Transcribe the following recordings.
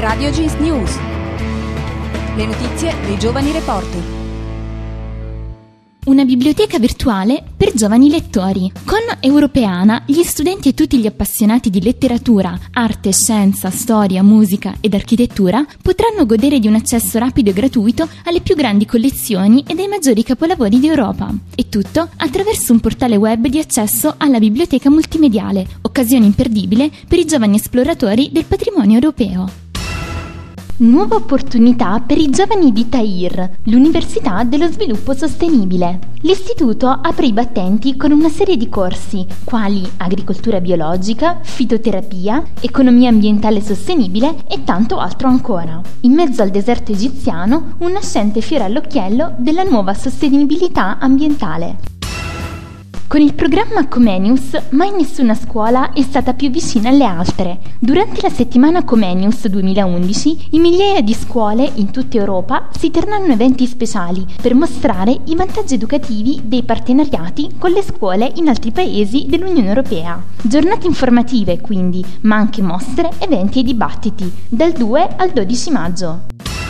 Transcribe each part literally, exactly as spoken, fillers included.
Radio Jeans News. Le notizie dei giovani reporter. Una biblioteca virtuale per giovani lettori. Con Europeana, gli studenti e tutti gli appassionati di letteratura, arte, scienza, storia, musica ed architettura potranno godere di un accesso rapido e gratuito alle più grandi collezioni e dei maggiori capolavori d'Europa. E tutto attraverso un portale web di accesso alla biblioteca multimediale, occasione imperdibile per i giovani esploratori del patrimonio europeo. Nuova opportunità per i giovani di Tahir, l'Università dello Sviluppo Sostenibile. L'istituto apre i battenti con una serie di corsi, quali agricoltura biologica, fitoterapia, economia ambientale sostenibile e tanto altro ancora. In mezzo al deserto egiziano, un nascente fiore all'occhiello della nuova sostenibilità ambientale. Con il programma Comenius, mai nessuna scuola è stata più vicina alle altre. Durante la settimana Comenius duemilaundici, in migliaia di scuole in tutta Europa si terranno eventi speciali per mostrare i vantaggi educativi dei partenariati con le scuole in altri paesi dell'Unione Europea. Giornate informative, quindi, ma anche mostre, eventi e dibattiti, dal due al dodici maggio.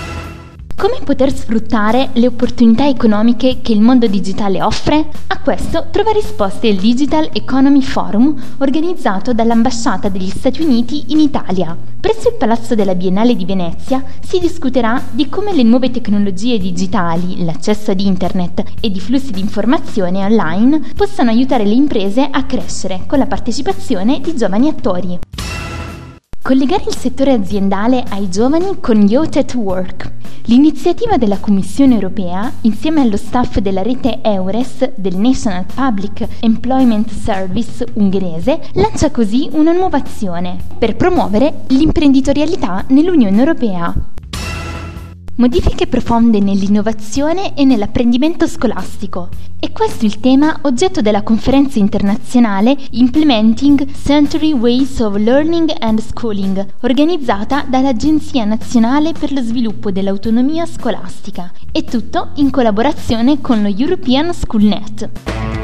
Come poter sfruttare le opportunità economiche che il mondo digitale offre? A questo trova risposte il Digital Economy Forum organizzato dall'Ambasciata degli Stati Uniti in Italia. Presso il Palazzo della Biennale di Venezia si discuterà di come le nuove tecnologie digitali, l'accesso ad internet ed i flussi di informazione online possano aiutare le imprese a crescere con la partecipazione di giovani attori. Collegare il settore aziendale ai giovani con Youth at Work. L'iniziativa della Commissione Europea, insieme allo staff della rete EURES del National Public Employment Service ungherese, lancia così una nuova azione per promuovere l'imprenditorialità nell'Unione Europea. Modifiche profonde nell'innovazione e nell'apprendimento scolastico. È questo il tema oggetto della conferenza internazionale Implementing Century Ways of Learning and Schooling, organizzata dall'Agenzia Nazionale per lo Sviluppo dell'Autonomia Scolastica. È tutto in collaborazione con lo European Schoolnet.